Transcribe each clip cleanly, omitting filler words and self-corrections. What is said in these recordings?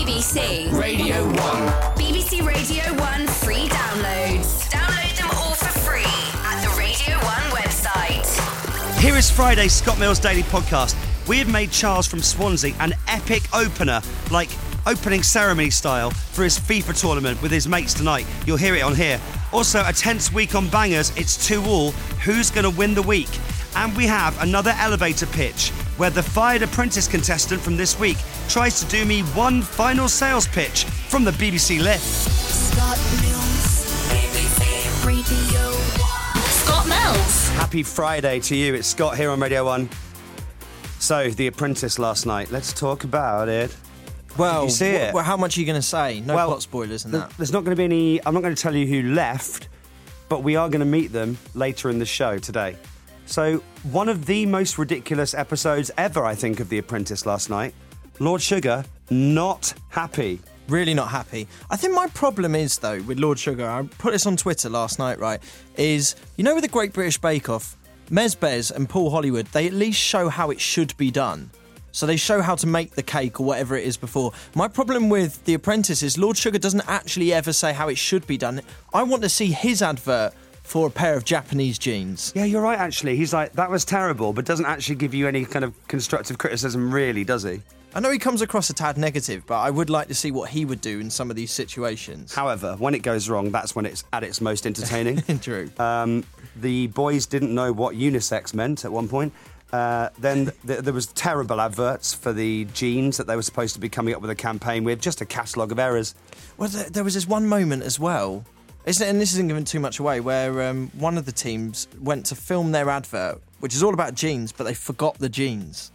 BBC Radio 1. BBC Radio 1 free downloads. Download them all for free at the Radio 1 website. Here is Friday's Scott Mills Daily Podcast. We have made Charles from Swansea an epic opener, like opening ceremony style, for his FIFA tournament with his mates tonight. You'll hear it on here. Also, a tense week on Bangers. It's 2-2. Who's going to win the week? And we have another elevator pitch where the fired apprentice contestant from this week tries to do me one final sales pitch from the BBC lift. Scott Mills, BBC Radio 1. Scott Mills. Happy Friday to you. It's Scott here on Radio 1. So, The Apprentice last night. Let's talk about it. Well, Did you see it? Well, how much are you going to say? No Well, plot spoilers and that. There's not going to be any... I'm not going to tell you who left, but we are going to meet them later in the show today. So, one of the most ridiculous episodes ever, I think, of The Apprentice last night. Lord Sugar, not happy. Really not happy. I think my problem is, though, with Lord Sugar, I put this on Twitter last night, right, is, you know, with the Great British Bake Off, Mez Bez and Paul Hollywood, they at least show how it should be done. So they show how to make the cake or whatever it is before. My problem with The Apprentice is Lord Sugar doesn't actually ever say how it should be done. I want to see his advert for a pair of Japanese jeans. Yeah, you're right, actually. He's like, that was terrible, but doesn't actually give you any kind of constructive criticism, really, does he? I know he comes across a tad negative, but I would like to see what he would do in some of these situations. However, when it goes wrong, that's when it's at its most entertaining. True. The boys didn't know what unisex meant at one point. Then there was terrible adverts for the jeans that they were supposed to be coming up with a campaign with, just a catalogue of errors. Well, there was this one moment as well, and this isn't giving too much away, where one of the teams went to film their advert, which is all about jeans, but they forgot the jeans.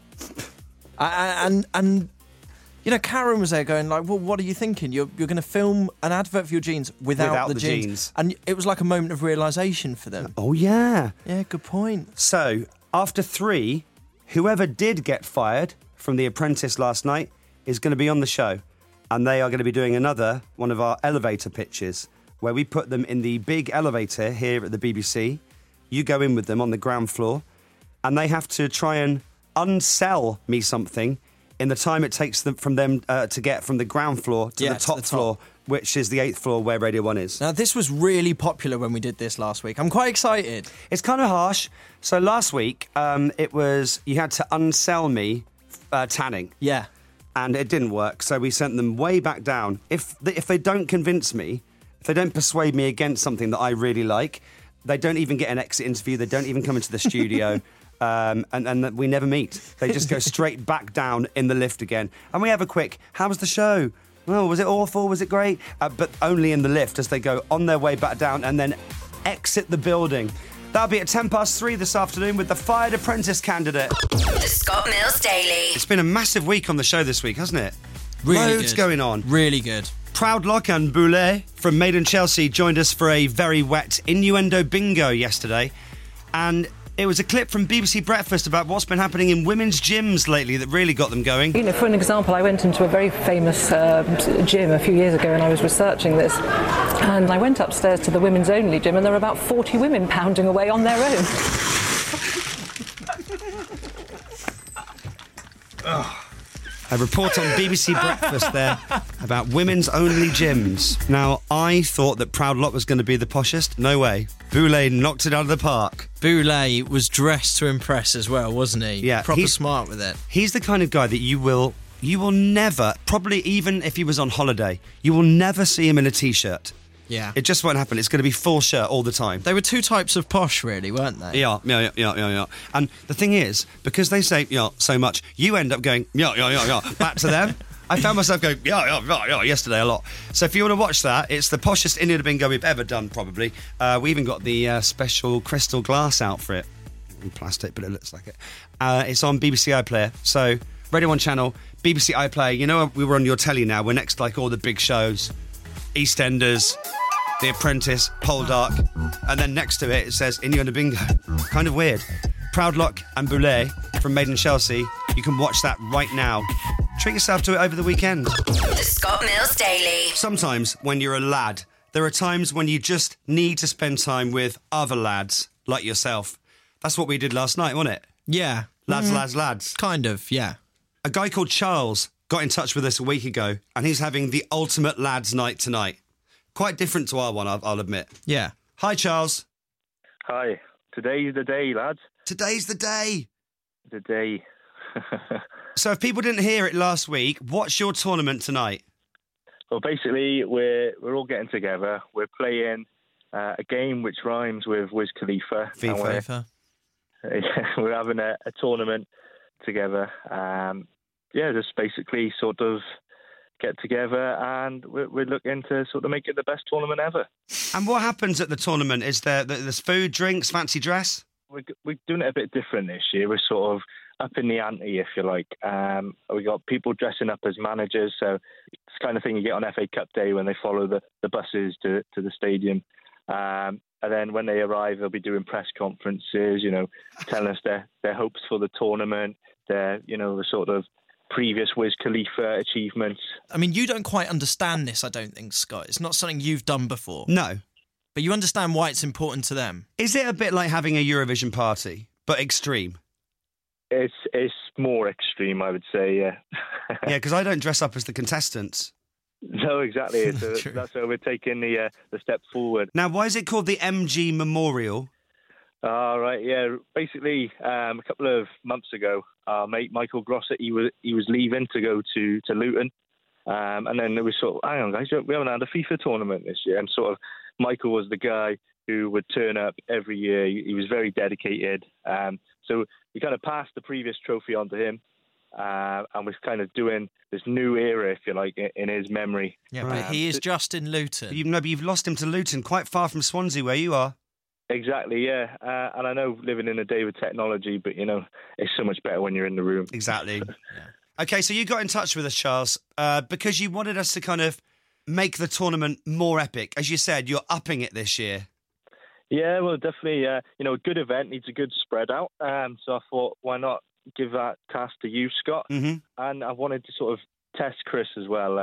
And you know, Karen was there going like, well, what are you thinking? You're going to film an advert for your jeans without the jeans. And it was like a moment of realisation for them. Oh, yeah. Yeah, good point. So, after 3, whoever did get fired from The Apprentice last night is going to be on the show. And they are going to be doing another one of our elevator pitches, where we put them in the big elevator here at the BBC. You go in with them on the ground floor, and they have to try and unsell me something in the time it takes them to get from the ground floor to the top floor, which is the 8th floor where Radio 1 is. Now, this was really popular when we did this last week. I'm quite excited. It's kind of harsh. So last week, it was you had to unsell me tanning. Yeah. And it didn't work, so we sent them way back down. If they don't convince me, if they don't persuade me against something that I really like, they don't even get an exit interview, they don't even come into the studio, and we never meet. They just go straight back down in the lift again. And we have a quick, how was the show? Oh, was it awful? Was it great? But only in the lift as they go on their way back down and then exit the building. That'll be at 3:10 this afternoon with the fired apprentice candidate. The Scott Mills Daily. It's been a massive week on the show this week, hasn't it? Really Loads good. going on. Really good. Proudlock and Boulet from Made in Chelsea joined us for a very wet innuendo bingo yesterday. And it was a clip from BBC Breakfast about what's been happening in women's gyms lately that really got them going. You know, for an example, I went into a very famous gym a few years ago when I was researching this, and I went upstairs to the women's only gym, and there were about 40 women pounding away on their own. A report on BBC Breakfast there about women's only gyms. Now, I thought that Proudlock was going to be the poshest. No way. Boulet knocked it out of the park. Boulet was dressed to impress as well, wasn't he? Yeah, Proper he's smart with it. He's the kind of guy that you will never, probably even if he was on holiday, you will never see him in a T-shirt. Yeah. It just won't happen. It's going to be full shirt all the time. They were two types of posh, really, weren't they? Yeah. And the thing is, because they say so much, you end up going back to them. I found myself going yesterday a lot. So if you want to watch that, it's the poshest Indian bingo we've ever done, probably. We even got the special crystal glass out for it. In plastic, but it looks like it. It's on BBC iPlayer. So Radio 1 channel, BBC iPlayer. You know, we were on your telly now. We're next to like all the big shows. EastEnders, The Apprentice, Poldark, and then next to it says Innuendo Bingo. Kind of weird. Proudlock and Boulet from Made in Chelsea. You can watch that right now. Treat yourself to it over the weekend. The Scott Mills Daily. Sometimes when you're a lad, there are times when you just need to spend time with other lads like yourself. That's what we did last night, wasn't it? Yeah. Lads. Kind of, yeah. A guy called Charles got in touch with us a week ago, and he's having the ultimate lads' night tonight. Quite different to our one, I'll admit. Yeah. Hi, Charles. Hi. Today's the day, lads. Today's the day. The day. So if people didn't hear it last week, what's your tournament tonight? Well, basically, we're all getting together. We're playing a game which rhymes with Wiz Khalifa. FIFA. We're having a tournament together. Just basically sort of get together, and we're looking to sort of make it the best tournament ever. And what happens at the tournament? Is there's food, drinks, fancy dress? We're doing it a bit different this year. We're sort of up in the ante, if you like. We got people dressing up as managers, so it's the kind of thing you get on FA Cup Day when they follow the buses to the stadium. And then when they arrive, they'll be doing press conferences, telling us their hopes for the tournament, the sort of previous Wiz Khalifa achievements. I mean, you don't quite understand this, I don't think, Scott. It's not something you've done before. No. But you understand why it's important to them. Is it a bit like having a Eurovision party, but extreme? It's more extreme, I would say, yeah. Yeah, because I don't dress up as the contestants. No, exactly. That's where we're taking the step forward. Now, why is it called the MG Memorial? Right, yeah. Basically, a couple of months ago, our mate Michael Grosset, he was leaving to go to Luton, and then it was sort of, hang on, guys, we haven't had a FIFA tournament this year, and sort of Michael was the guy who would turn up every year. He was very dedicated, so we kind of passed the previous trophy on to him, and we're kind of doing this new era, if you like, in his memory. Yeah, but he is just in Luton. You've lost him to Luton, quite far from Swansea, where you are. Exactly, yeah. And I know living in a day with technology, but, it's so much better when you're in the room. Exactly. Yeah. Okay, so you got in touch with us, Charles, because you wanted us to kind of make the tournament more epic. As you said, you're upping it this year. Yeah, well, definitely. A good event needs a good spread out. So I thought, why not give that task to you, Scott? Mm-hmm. And I wanted to sort of test Chris as well.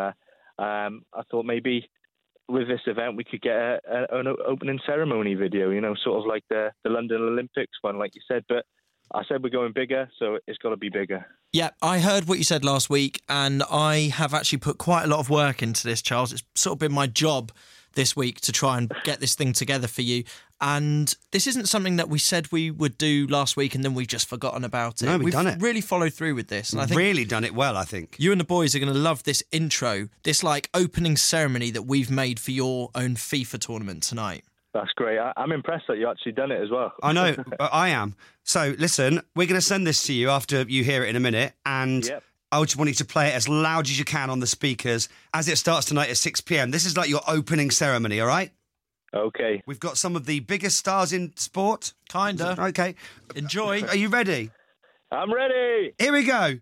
I thought maybe with this event we could get an opening ceremony video, sort of like the London Olympics one, like you said. But I said we're going bigger, so it's got to be bigger. Yeah, I heard what you said last week, and I have actually put quite a lot of work into this, Charles. It's sort of been my job this week to try and get this thing together for you. And this isn't something that we said we would do last week and then we've just forgotten about it. No, we've done it. Really followed through with this. And I think really done it well, I think. You and the boys are going to love this intro, this opening ceremony that we've made for your own FIFA tournament tonight. That's great. I'm impressed that you actually done it as well. I know, I am. So, listen, we're going to send this to you after you hear it in a minute, and Yep. I just want you to play it as loud as you can on the speakers as it starts tonight at 6 p.m. This is like your opening ceremony, all right? Okay. We've got some of the biggest stars in sport. Kinda. Okay. Enjoy. Are you ready? I'm ready. Here we go.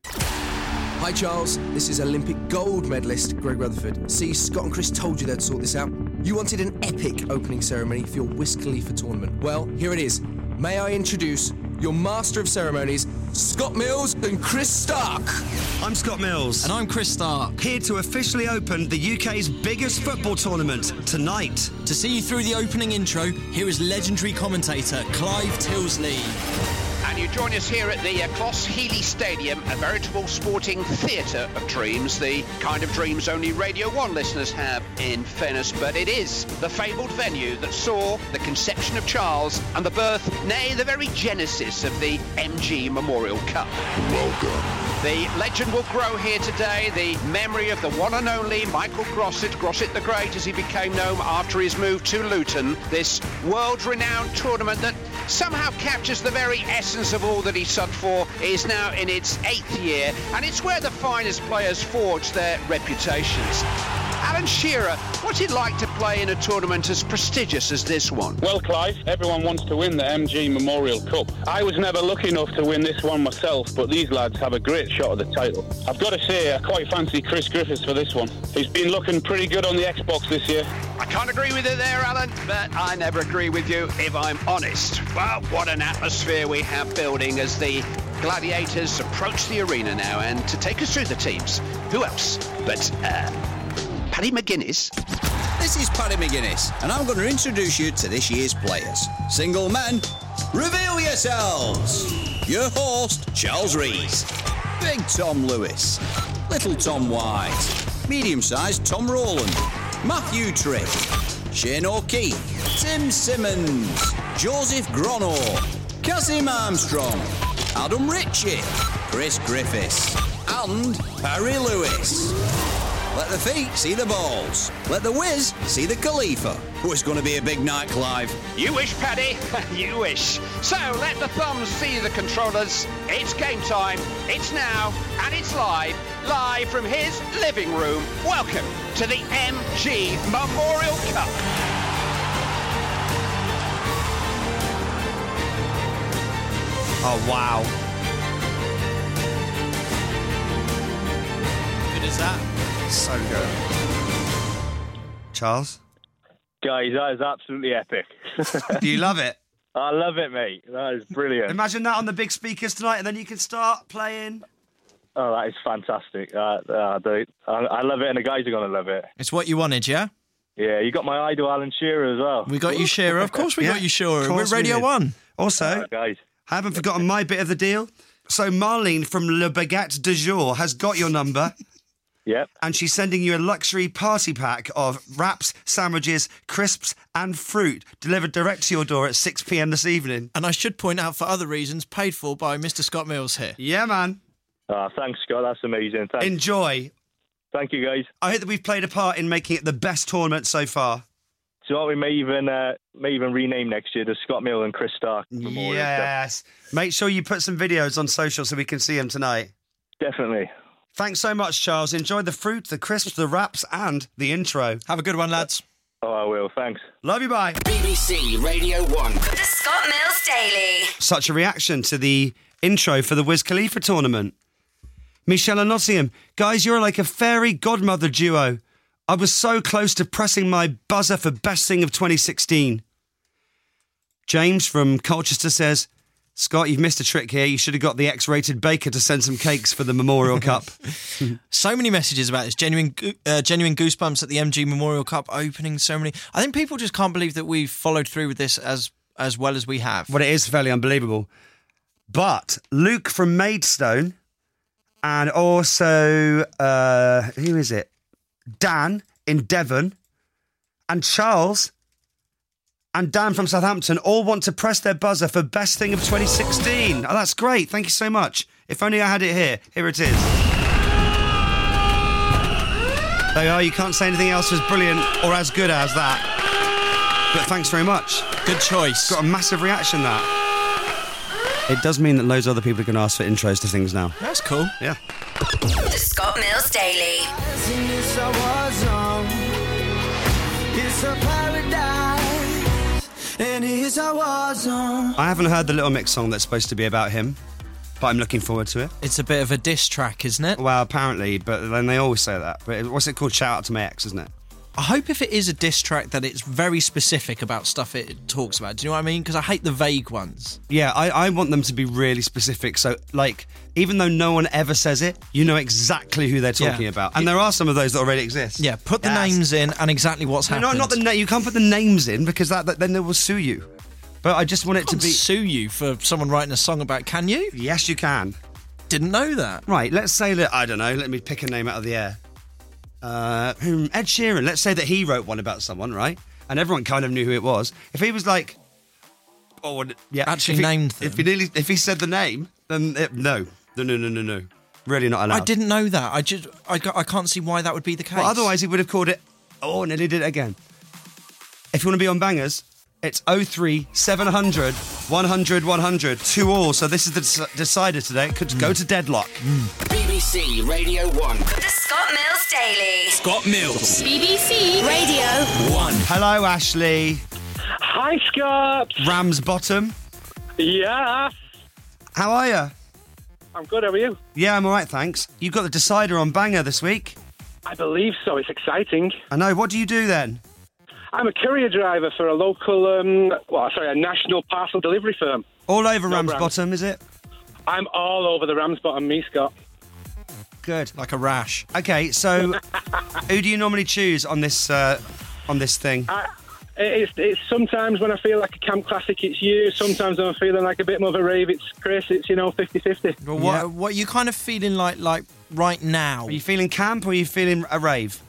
Hi Charles, this is Olympic gold medalist Greg Rutherford. See, Scott and Chris told you they'd sort this out. You wanted an epic opening ceremony for your Wiz Khalifa tournament. Well, here it is. May I introduce your master of ceremonies, Scott Mills and Chris Stark. I'm Scott Mills. And I'm Chris Stark. Here to officially open the UK's biggest football tournament tonight. To see you through the opening intro, here is legendary commentator Clive Tilsley. And you join us here at the Closs Healy Stadium, a veritable sporting theatre of dreams, the kind of dreams only Radio 1 listeners have, in fairness, but it is the fabled venue that saw the conception of Charles and the birth, nay, the very genesis of the MG Memorial Cup. Welcome. The legend will grow here today, the memory of the one and only Michael Grosset the Great, as he became known after his move to Luton, this world-renowned tournament that somehow captures the very essence of all that he stood for, is now in its 8th year, and it's where the finest players forge their reputations. Alan Shearer, what's it like to play in a tournament as prestigious as this one? Well, Clive, everyone wants to win the MG Memorial Cup. I was never lucky enough to win this one myself, but these lads have a great shot at the title. I've got to say, I quite fancy Chris Griffiths for this one. He's been looking pretty good on the Xbox this year. I can't agree with you there, Alan, but I never agree with you if I'm honest. Well, what an atmosphere we have building as the gladiators approach the arena now, and to take us through the teams, who else but Paddy McGuinness. This is Paddy McGuinness, and I'm going to introduce you to this year's players. Single men, reveal yourselves. Your host, Charles Rees. Big Tom Lewis. Little Tom White, medium-sized Tom Rowland, Matthew Tripp, Shane O'Keefe, Tim Simmons, Joseph Grono, Kazim Armstrong, Adam Ritchie, Chris Griffiths, and Harry Lewis. Let the feet see the balls. Let the whiz see the Khalifa. Oh, it's going to be a big night, Clive. You wish, Paddy. You wish. So let the thumbs see the controllers. It's game time. It's now. And it's live. Live from his living room. Welcome to the MG Memorial Cup. Oh, wow. Good as that. So good. Charles? Guys, that is absolutely epic. Do you love it? I love it, mate. That is brilliant. Imagine that on the big speakers tonight, and then you can start playing. Oh, that is fantastic. I love it, and the guys are going to love it. It's what you wanted, yeah? Yeah, you got my idol, Alan Shearer, as well. We got you, Shearer. Of course we got you, Shearer. We're Radio 1. Also, guys, I haven't forgotten my bit of the deal. So Marlene from Le Baguette du Jour has got your number. Yep. And she's sending you a luxury party pack of wraps, sandwiches, crisps and fruit delivered direct to your door at 6 p.m. this evening. And I should point out, for other reasons, paid for by Mr. Scott Mills here. Yeah, man. Thanks, Scott. That's amazing. Thanks. Enjoy. Thank you, guys. I hope that we've played a part in making it the best tournament so far. So we may even rename next year the Scott Mill and Chris Stark Memorial. Yes. Make sure you put some videos on social so we can see them tonight. Definitely. Thanks so much, Charles. Enjoy the fruit, the crisps, the wraps, and the intro. Have a good one, lads. Oh, I will. Thanks. Love you, bye. BBC Radio 1. The Scott Mills Daily. Such a reaction to the intro for the Wiz Khalifa tournament. Michelle and Nottingham. Guys, you're like a fairy godmother duo. I was so close to pressing my buzzer for best thing of 2016. James from Colchester says, Scott, you've missed a trick here. You should have got the X-rated baker to send some cakes for the Memorial Cup. So many messages about this. Genuine goosebumps at the MG Memorial Cup opening ceremony. I think people just can't believe that we've followed through with this as well as we have. Well, it is fairly unbelievable. But Luke from Maidstone and also, who is it? Dan in Devon and Charles and Dan from Southampton all want to press their buzzer for best thing of 2016. Oh, that's great. Thank you so much. If only I had it here. Here it is. There you are. You can't say anything else as brilliant or as good as that. But thanks very much. Good choice. Got a massive reaction, that. It does mean that loads of other people can ask for intros to things now. That's cool. Yeah. The Scott Mills Daily. I haven't heard the Little Mix song that's supposed to be about him, but I'm looking forward to it. It's a bit of a diss track, isn't it? Well, apparently, but then they always say that. But what's it called? Shout Out to My Ex, isn't it? I hope if it is a diss track that it's very specific about stuff it talks about. Do you know what I mean? Because I hate the vague ones. Yeah, I want them to be really specific. So, like, even though no one ever says it, you know exactly who they're talking about. And there are some of those that already exist. Yeah, put the names in and exactly what's happened. No, not the name. You can't put the names in because then they will sue you. But I just want it to be... sue you for someone writing a song about... Can you? Yes, you can. Didn't know that. Right, let's say that... I don't know. Let me pick a name out of the air. Ed Sheeran. Let's say that he wrote one about someone, right? And everyone kind of knew who it was. If he was like... Oh, yeah. Actually named them. If he said the name, then... No. Really not allowed. I didn't know that. I can't see why that would be the case. Well, otherwise he would have called it... Oh, nearly did it again. If you want to be on bangers... It's 03 700 100 100 2 all. So this is the decider today. It could go to deadlock. BBC Radio 1. The Scott Mills Daily. Scott Mills. BBC Radio 1. Hello, Ashley. Hi, Scott. Ramsbottom. Yeah. How are you? I'm good. How are you? Yeah, I'm all right, thanks. You got the decider on Banger this week. I believe so. It's exciting. I know. What do you do then? I'm a courier driver for a local, a national parcel delivery firm. All over Ramsbottom, is it? I'm all over the Ramsbottom, me, Scott. Good. Like a rash. Okay, so who do you normally choose on this thing? It's sometimes when I feel like a camp classic, it's you. Sometimes when I'm feeling like a bit more of a rave, it's Chris. It's, 50-50. Well, what are you kind of feeling like right now? Are you feeling camp or are you feeling a rave?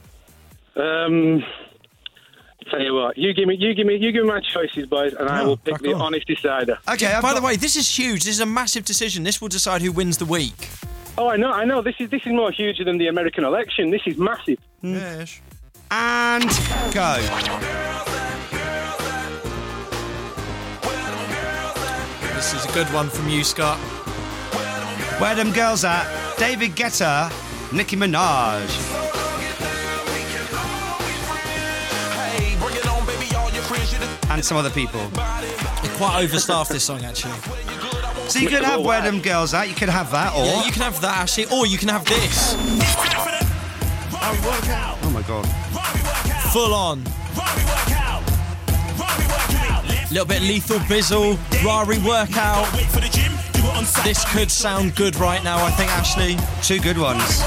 Tell you what, you give me my choices, boys, and I will pick the honest decider. Okay. By the way, this is huge. This is a massive decision. This will decide who wins the week. Oh, I know. This is more huger than the American election. This is massive. Yes. And go. This is a good one from you, Scott. Where them girls at? David Guetta, Nicki Minaj. And some other people. They're quite overstaffed, this song, actually. So you could have Where Them Girls At, you could have that, or... Yeah, you can have that, actually, or you can have this. Oh, my God. Full on. Little bit Lethal Bizzle, Rari Workout. This could sound good right now, I think, Ashley. Two good ones.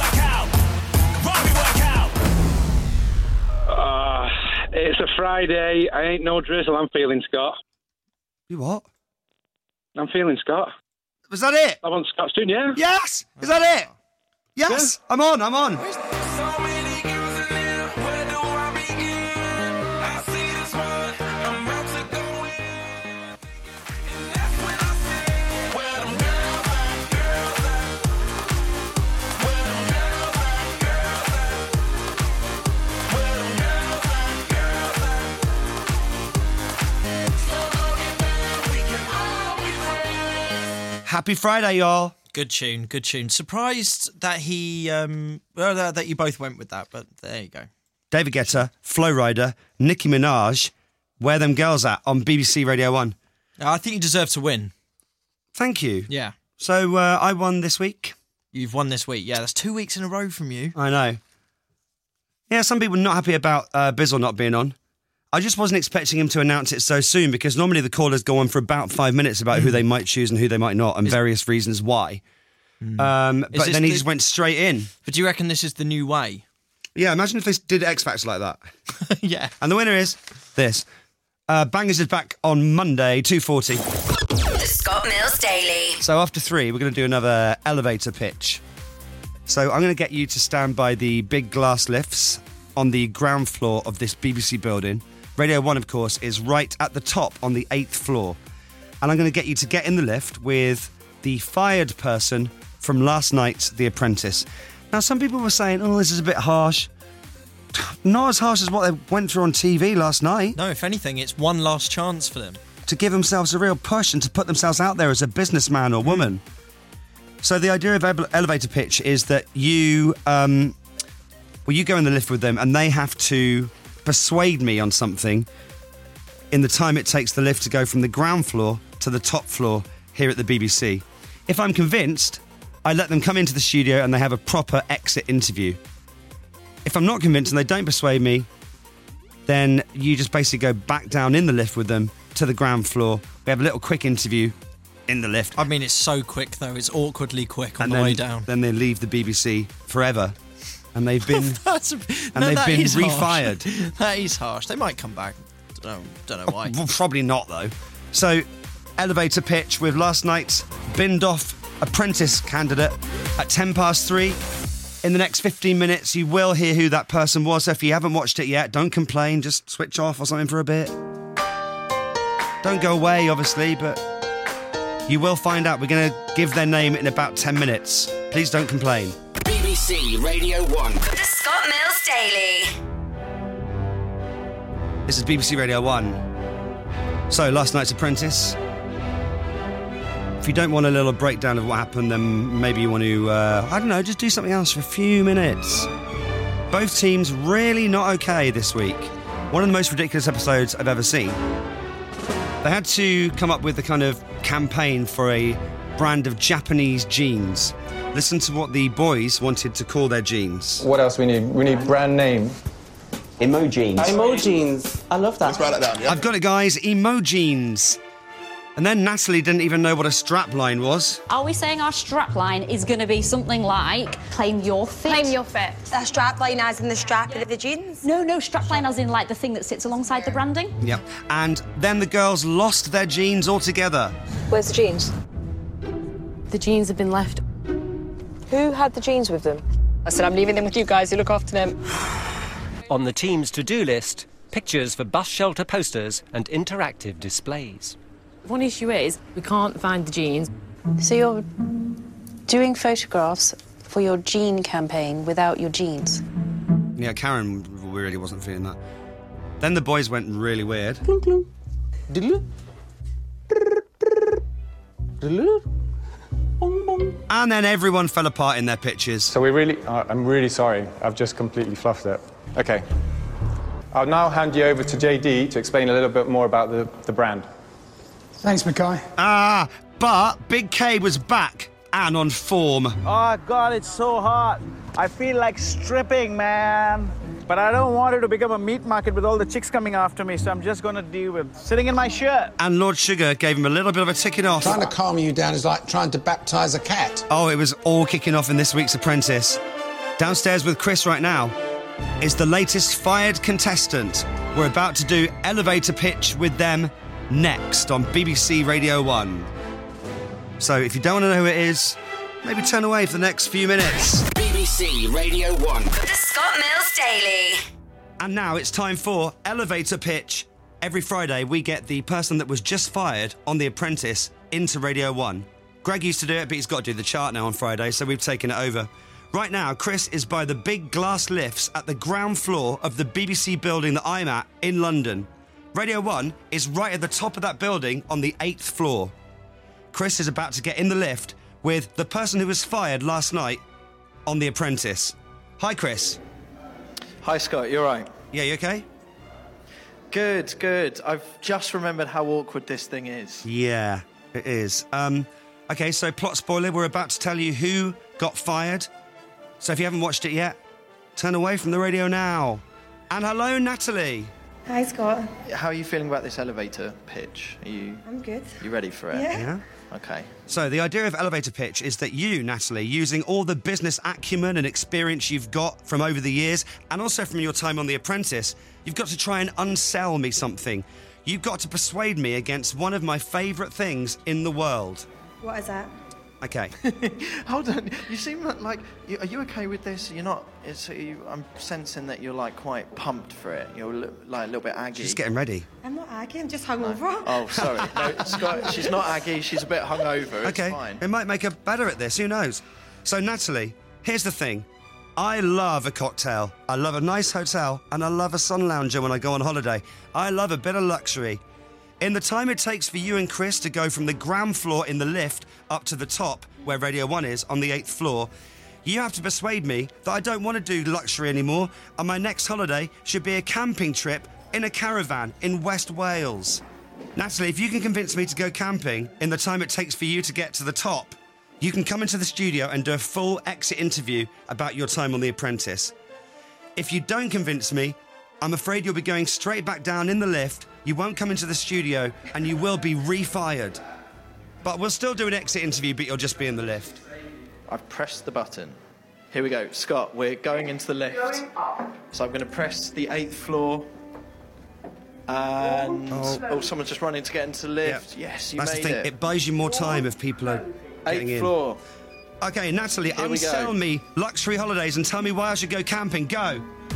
It's a Friday. I ain't no drizzle. I'm feeling Scott. You what? I'm feeling Scott. Was that it? I want Scott's tune, yeah? Yes! Is that it? Yes! Yeah. I'm on. Happy Friday, y'all. Good tune. Surprised that that you both went with that, but there you go. David Guetta, Flow Rider, Nicki Minaj, Where Them Girls At on BBC Radio 1. I think you deserve to win. Thank you. Yeah. So I won this week. You've won this week. Yeah, that's 2 weeks in a row from you. I know. Yeah, some people are not happy about Bizzle not being on. I just wasn't expecting him to announce it so soon because normally the callers go on for about 5 minutes about who they might choose and who they might not and various reasons why. But then he just went straight in. But do you reckon this is the new way? Yeah, imagine if they did X Factor like that. Yeah. And the winner is this. Bangers is back on Monday, 2:40. The Scott Mills Daily. So after 3, we're going to do another elevator pitch. So I'm going to get you to stand by the big glass lifts on the ground floor of this BBC building. Radio 1, of course, is right at the top on the 8th floor. And I'm going to get you to get in the lift with the fired person from last night's The Apprentice. Now, some people were saying, oh, this is a bit harsh. Not as harsh as what they went through on TV last night. No, if anything, it's one last chance for them. To give themselves a real push and to put themselves out there as a businessman or woman. So the idea of elevator pitch is that you go in the lift with them and they have to persuade me on something in the time it takes the lift to go from the ground floor to the top floor here at the BBC. If I'm convinced, I let them come into the studio and they have a proper exit interview. If I'm not convinced and they don't persuade me, then you just basically go back down in the lift with them to the ground floor. We have a little quick interview in the lift. I mean, it's so quick, though. It's awkwardly quick on the way down. Then they leave the BBC forever. And they've been refired. That is harsh. They might come back. Don't know why. Well, probably not, though. So, elevator pitch with last night's binned off apprentice candidate at 3:10. In the next 15 minutes, you will hear who that person was. So if you haven't watched it yet, don't complain. Just switch off or something for a bit. Don't go away, obviously, but you will find out. We're going to give their name in about 10 minutes. Please don't complain. BBC Radio 1. The Scott Mills Daily. This is BBC Radio 1. So, last night's Apprentice. If you don't want a little breakdown of what happened, then maybe you want to, just do something else for a few minutes. Both teams really not okay this week. One of the most ridiculous episodes I've ever seen. They had to come up with a kind of campaign for a brand of Japanese jeans. Listen to what the boys wanted to call their jeans. What else we need? We need brand name. Emojins. Emojins. I love that. Let's write that down, yeah? I've got it, guys. Emojins. And then Natalie didn't even know what a strapline was. Are we saying our strapline is going to be something like claim your fit? Claim your fit. A strapline as in the strap of the jeans? No, strapline as in like the thing that sits alongside the branding. Yep. And then the girls lost their jeans altogether. Where's the jeans? The jeans have been left Who had the jeans with them? I said, I'm leaving them with you guys, you look after them. On the team's to-do list, pictures for bus shelter posters and interactive displays. One issue is we can't find the jeans. So you're doing photographs for your jean campaign without your jeans? Yeah, Karen really wasn't feeling that. Then the boys went really weird. And then everyone fell apart in their pictures. So I'm really sorry. I've just completely fluffed it. Okay. I'll now hand you over to JD to explain a little bit more about the brand. Thanks, Mackay. But Big K was back and on form. Oh, God, it's so hot. I feel like stripping, man. But I don't want it to become a meat market with all the chicks coming after me, so I'm just going to deal with sitting in my shirt. And Lord Sugar gave him a little bit of a ticking off. Trying to calm you down is like trying to baptise a cat. Oh, it was all kicking off in this week's Apprentice. Downstairs with Chris right now is the latest fired contestant. We're about to do elevator pitch with them next on BBC Radio 1. So if you don't want to know who it is, maybe turn away for the next few minutes. BBC Radio 1. The Scott Mills Daily. And now it's time for Elevator Pitch. Every Friday we get the person that was just fired on The Apprentice into Radio 1. Greg used to do it, but he's got to do the chart now on Friday, so we've taken it over. Right now, Chris is by the big glass lifts at the ground floor of the BBC building that I'm at in London. Radio 1 is right at the top of that building on the 8th floor. Chris is about to get in the lift with the person who was fired last night on The Apprentice. Hi, Chris. Hi, Scott. You all right? Yeah, you okay? Good, good. I've just remembered how awkward this thing is. Yeah, it is. Okay, so plot spoiler, we're about to tell you who got fired. So if you haven't watched it yet, turn away from the radio now. And hello, Natalie. Hi, Scott. How are you feeling about this elevator pitch? I'm good. You ready for it? Yeah. Okay. So the idea of elevator pitch is that you, Natalie, using all the business acumen and experience you've got from over the years, and also from your time on The Apprentice, you've got to try and unsell me something. You've got to persuade me against one of my favourite things in the world. What is that? Okay. Hold on. You seem like... Are you okay with this? You're not... I'm sensing that you're, like, quite pumped for it. You're, like, a little bit aggy. She's getting ready. I'm not aggy. I'm just hungover. Oh, sorry. No, Scott, she's not aggy. She's a bit hungover. Okay. It's fine. It might make her better at this. Who knows? So, Natalie, here's the thing. I love a cocktail. I love a nice hotel. And I love a sun lounger when I go on holiday. I love a bit of luxury. In the time it takes for you and Chris to go from the ground floor in the lift up to the top, where Radio 1 is, on the 8th floor, you have to persuade me that I don't want to do luxury anymore, and my next holiday should be a camping trip in a caravan in West Wales. Natalie, if you can convince me to go camping in the time it takes for you to get to the top, you can come into the studio and do a full exit interview about your time on The Apprentice. If you don't convince me, I'm afraid you'll be going straight back down in the lift, you won't come into the studio, and you will be re-fired. But we'll still do an exit interview, but you'll just be in the lift. I've pressed the button. Here we go. Scott, we're going into the lift. So I'm going to press the 8th floor. And... Oh, someone's just running to get into the lift. Yep. Yes, you That's made the thing. it. It buys you more time if people are getting 8th in. floor. Okay, Natalie, Here we go. unsell me luxury holidays and tell me why I should go camping. Go.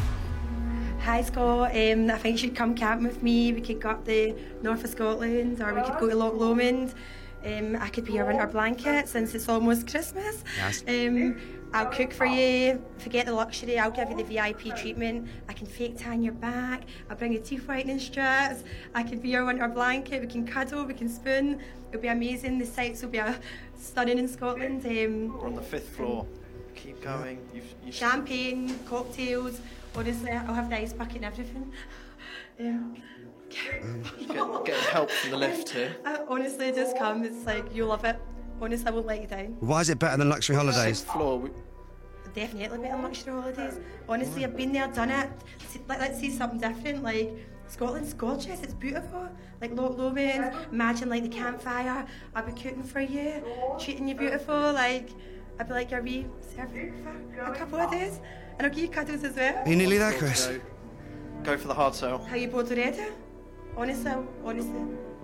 Hi, Scott. I think you should come camping with me. We could go up the north of Scotland, or we could go to Loch Lomond. I could be your winter blanket since it's almost Christmas. Yes. I'll cook for you. Forget the luxury. I'll give you the VIP treatment. I can fake tan your back. I'll bring you teeth whitening strips. I can be your winter blanket. We can cuddle. We can spoon. It'll be amazing. The sights will be stunning in Scotland. We're on the 5th floor. Keep going. Champagne, cocktails. Honestly, I'll have the ice bucket and everything. Getting help from the lift here. Honestly, just come. It's like, you'll love it. Honestly, I won't let you down. Why is it better than luxury holidays? 6th floor. Definitely better than luxury holidays. Honestly, I've been there, done it. Let's see something different. Like, Scotland's gorgeous. It's beautiful. Like Loch Lomond. Imagine like the campfire. I'll be cooking for you, treating you beautiful. Like, I'd be like your wee servant for a couple of days, and I'll give you cuddles as well. Are you nearly there, Chris? Go for the hard sell. How you both already? Honestly.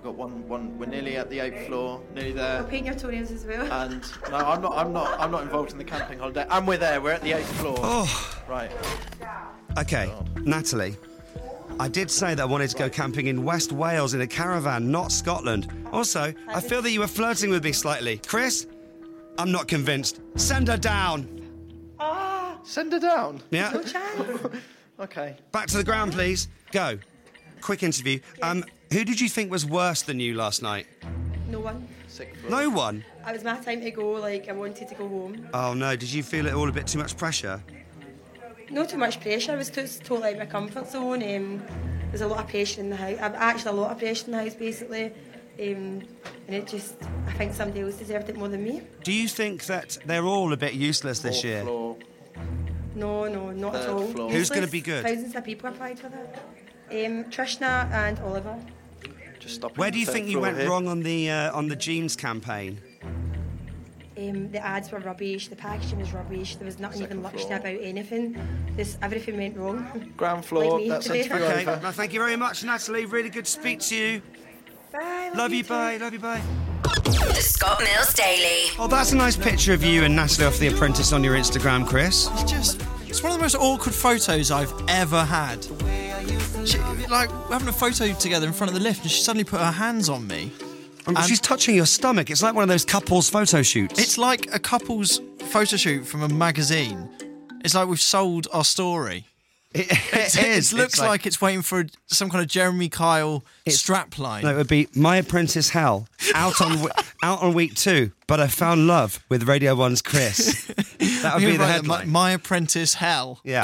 We've got one. We're nearly at the 8th floor, nearly there. I'll paint your toenails as well. And no, I'm not involved in the camping holiday. And we're there. We're at the 8th floor. Oh. Right. Okay, Natalie. I did say that I wanted to go camping in West Wales in a caravan, not Scotland. Also, I feel that you were flirting with me slightly. Chris, I'm not convinced. Send her down. Send her down? Yeah. No chance. Okay. Back to the ground, please. Go. Quick interview. Who did you think was worse than you last night? No one. No one? It was my time to go, like, I wanted to go home. Oh, no. Did you feel it all a bit too much pressure? Not too much pressure. I was totally out of my comfort zone. There's a lot of pressure in the house. Actually, a lot of pressure in the house, basically. And it just, I think somebody else deserved it more than me. Do you think that they're all a bit useless this year? No, not at all. Floor. Who's going to be good? Thousands of people applied for that. Trishna and Oliver. Just stop. Where do you think you went wrong on the jeans campaign? The ads were rubbish, the packaging was rubbish, there was nothing even luxury about anything. Everything went wrong. Ground floor, like that's it. Okay, well, thank you very much, Natalie. Really good to speak to you. Bye. Love you, bye. Love you, bye. The Scott Mills Daily. Oh, that's a nice picture of you and Natalie off The Apprentice on your Instagram, Chris. It's one of the most awkward photos I've ever had. We're having a photo together in front of the lift and she suddenly put her hands on me. And she's touching your stomach. It's like one of those couples photo shoots. It's like a couple's photo shoot from a magazine. It's like we've sold our story. It is. It looks like it's waiting for some kind of Jeremy Kyle strapline. No, it would be My Apprentice Hell, out on week 2, but I found love with Radio 1's Chris. That would be the headline. My Apprentice Hell. Yeah.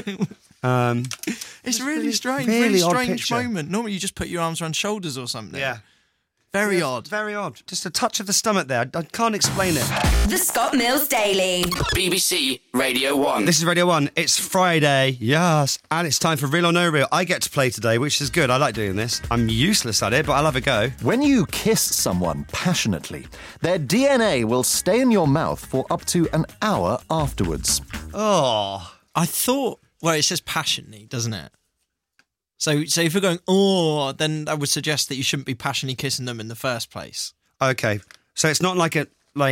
It's really strange. Really strange odd moment. Normally you just put your arms around shoulders or something. Yeah. Very odd. Very odd. Just a touch of the stomach there. I can't explain it. The Scott Mills Daily. BBC Radio 1. This is Radio 1. It's Friday. Yes. And it's time for Real or No Real. I get to play today, which is good. I like doing this. I'm useless at it, but I love a go. When you kiss someone passionately, their DNA will stay in your mouth for up to an hour afterwards. Oh. I thought... Well, it says passionately, doesn't it? So if you're going, then I would suggest that you shouldn't be passionately kissing them in the first place. Okay. So it's not like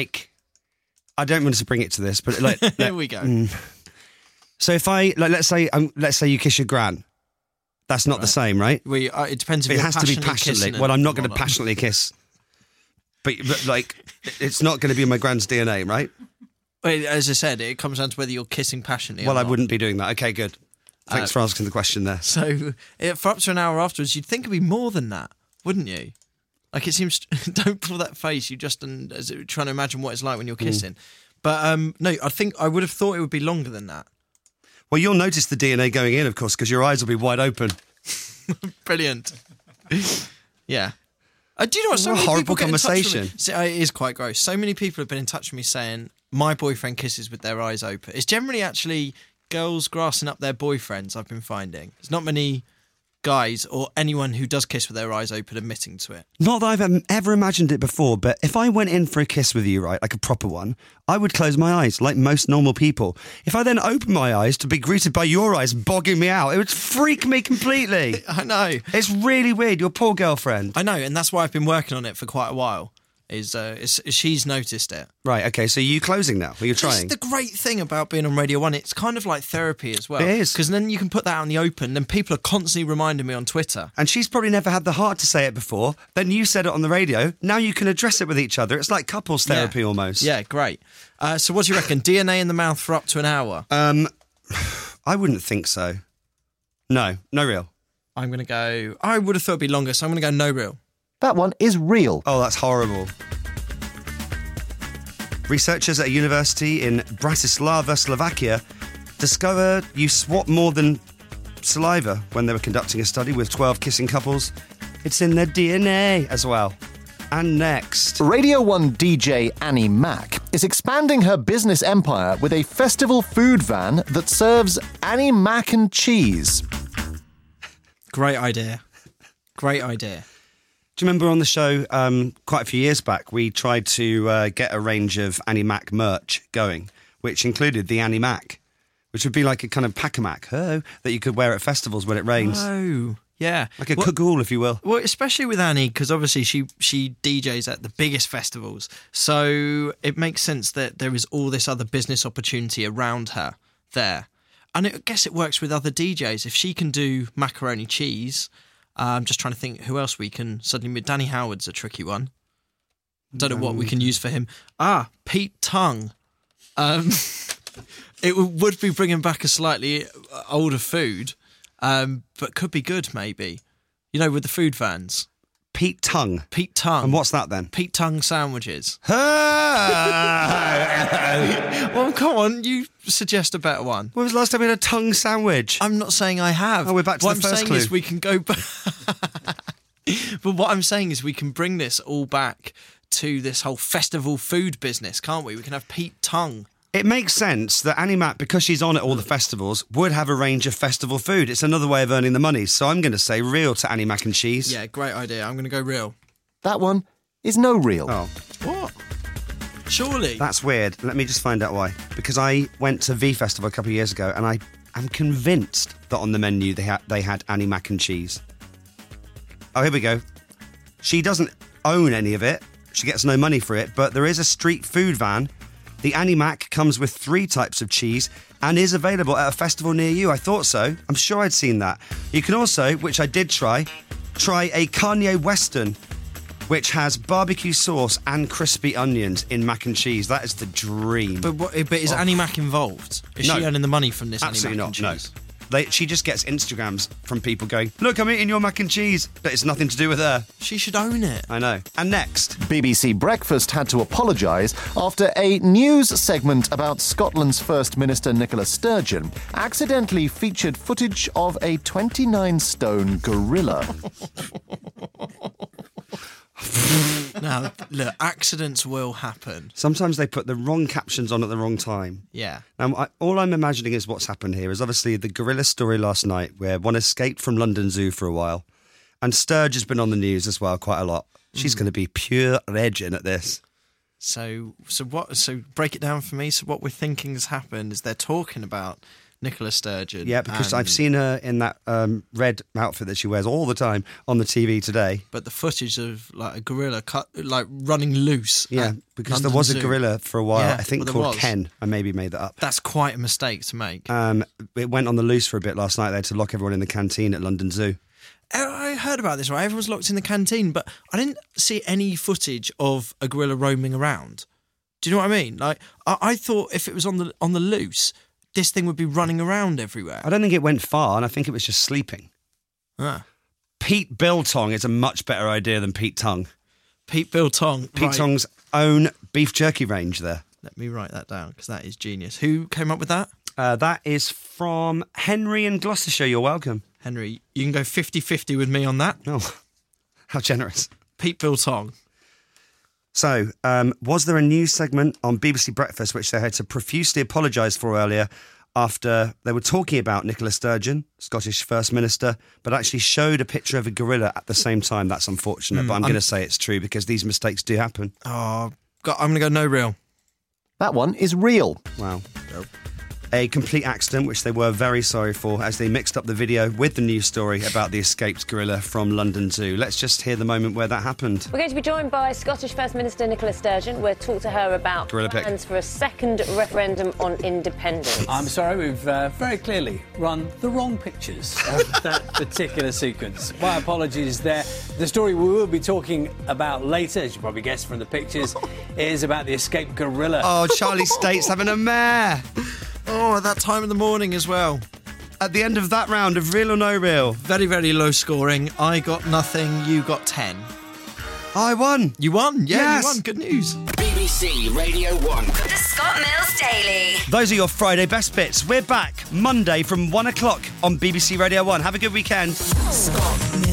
I don't want to bring it to this, but Here we go. So if let's say you kiss your gran, that's not the same, right? It depends if it has to be passionately. Well, I'm not going to passionately kiss, but it's not going to be in my gran's DNA, right? Well, as I said, it comes down to whether you're kissing passionately. Well, or I not. wouldn't be doing that. Okay, good. Thanks for asking the question there. So, for up to an hour afterwards, you'd think it'd be more than that, wouldn't you? Like, it seems... Don't pull that face. You just... as trying to imagine what it's like when you're kissing. But, no, I would have thought it would be longer than that. Well, you'll notice the DNA going in, of course, because your eyes will be wide open. Brilliant. Yeah. Do you know what? So what a many horrible people get in touch with conversation. me. See, it is quite gross. So many people have been in touch with me saying, my boyfriend kisses with their eyes open. It's generally actually... girls grassing up their boyfriends, I've been finding. There's not many guys or anyone who does kiss with their eyes open admitting to it. Not that I've ever imagined it before, but if I went in for a kiss with you, right, like a proper one, I would close my eyes like most normal people. If I then open my eyes to be greeted by your eyes bogging me out, it would freak me completely. I know. It's really weird, your poor girlfriend. I know, and that's why I've been working on it for quite a while. She's noticed it. Right, okay, so are you closing now? Are you trying? This is the great thing about being on Radio 1. It's kind of like therapy as well. It is. Because then you can put that out in the open, then people are constantly reminding me on Twitter. And she's probably never had the heart to say it before. Then you said it on the radio. Now you can address it with each other. It's like couples therapy almost. Yeah, great. So what do you reckon? DNA in the mouth for up to an hour? I wouldn't think so. No real. I'm going to go... I would have thought it'd be longer, so I'm going to go no real. That one is real. Oh, that's horrible. Researchers at a university in Bratislava, Slovakia, discovered you swap more than saliva when they were conducting a study with 12 kissing couples. It's in their DNA as well. And next... Radio 1 DJ Annie Mac is expanding her business empire with a festival food van that serves Annie Mac and cheese. Great idea. Great idea. Do you remember on the show quite a few years back, we tried to get a range of Annie Mac merch going, which included the Annie Mac, which would be like a kind of pack-a-mac that you could wear at festivals when it rains. Oh, Yeah. Like a cagoule, if you will. Well, especially with Annie, because obviously she DJs at the biggest festivals. So it makes sense that there is all this other business opportunity around her there. And I guess it works with other DJs. If she can do macaroni cheese, I'm just trying to think who else we can suddenly... Danny Howard's a tricky one. Don't know what we can use for him. Pete Tongue. It would be bringing back a slightly older food, but could be good maybe. You know, with the food vans. Pete Tongue. Pete Tongue. And what's that then? Pete Tongue sandwiches. Well, come on, you suggest a better one. When was the last time we had a tongue sandwich? I'm not saying I have. Oh, we're back to what the I'm first saying clue. is we can go back. But what I'm saying is we can bring this all back to this whole festival food business, can't we? We can have Pete Tongue. It makes sense that Annie Mac, because she's on at all the festivals, would have a range of festival food. It's another way of earning the money. So I'm going to say real to Annie Mac and Cheese. Yeah, great idea. I'm going to go real. That one is no real. Oh. What? Surely. That's weird. Let me just find out why. Because I went to V Festival a couple of years ago and I am convinced that on the menu they had Annie Mac and Cheese. Oh, here we go. She doesn't own any of it. She gets no money for it, but there is a street food van. The Annie Mac comes with 3 types of cheese and is available at a festival near you. I thought so. I'm sure I'd seen that. You can also, which I did try a Kanye Western, which has barbecue sauce and crispy onions in mac and cheese. That is the dream. But is Annie Mac involved? Is she earning the money from this Absolutely Annie Mac and cheese? No. She just gets Instagrams from people going, look, I'm eating your mac and cheese. But it's nothing to do with her. She should own it. I know. And next. BBC Breakfast had to apologise after a news segment about Scotland's First Minister Nicola Sturgeon accidentally featured footage of a 29-stone gorilla. Now, look, accidents will happen. Sometimes they put the wrong captions on at the wrong time. Yeah. Now, all I'm imagining is what's happened here is obviously the gorilla story last night where one escaped from London Zoo for a while. And Sturge has been on the news as well quite a lot. She's going to be pure legend at this. So break it down for me. So what we're thinking has happened is they're talking about Nicola Sturgeon. Yeah, because I've seen her in that red outfit that she wears all the time on the TV today. But the footage of like a gorilla running loose. Yeah, because London there was Zoo. a gorilla for a while, Yeah, I think well, there called was. Ken. I maybe made that up. That's quite a mistake to make. It went on the loose for a bit last night. They had to lock everyone in the canteen at London Zoo. I heard about this, right? Everyone's locked in the canteen, but I didn't see any footage of a gorilla roaming around. Do you know what I mean? Like, I thought if it was on the loose, this thing would be running around everywhere. I don't think it went far, and I think it was just sleeping. Pete Biltong is a much better idea than Pete Tongue. Pete Biltong. Pete Tongue's own beef jerky range there. Let me write that down, because that is genius. Who came up with that? That is from Henry in Gloucestershire. You're welcome. Henry, you can go 50-50 with me on that. Oh, how generous. Pete Biltong. So, was there a news segment on BBC Breakfast which they had to profusely apologise for earlier after they were talking about Nicola Sturgeon, Scottish First Minister, but actually showed a picture of a gorilla at the same time? That's unfortunate, but I'm going to say it's true because these mistakes do happen. Oh, I'm going to go no real. That one is real. Wow. Nope. A complete accident, which they were very sorry for, as they mixed up the video with the news story about the escaped gorilla from London Zoo. Let's just hear the moment where that happened. We're going to be joined by Scottish First Minister Nicola Sturgeon. We'll talk to her about plans for a second referendum on independence. I'm sorry, we've very clearly run the wrong pictures of that particular sequence. My apologies there. The story we will be talking about later, as you probably guessed from the pictures, is about the escaped gorilla. Oh, Charlie State's having a mare. Oh, at that time in the morning as well. At the end of that round of Real or No Real. Very, very low scoring. I got nothing, you got 10. I won. You won? Yeah, yes. You won. Good news. BBC Radio 1. The Scott Mills Daily. Those are your Friday best bits. We're back Monday from 1 o'clock on BBC Radio 1. Have a good weekend. Scott Mills.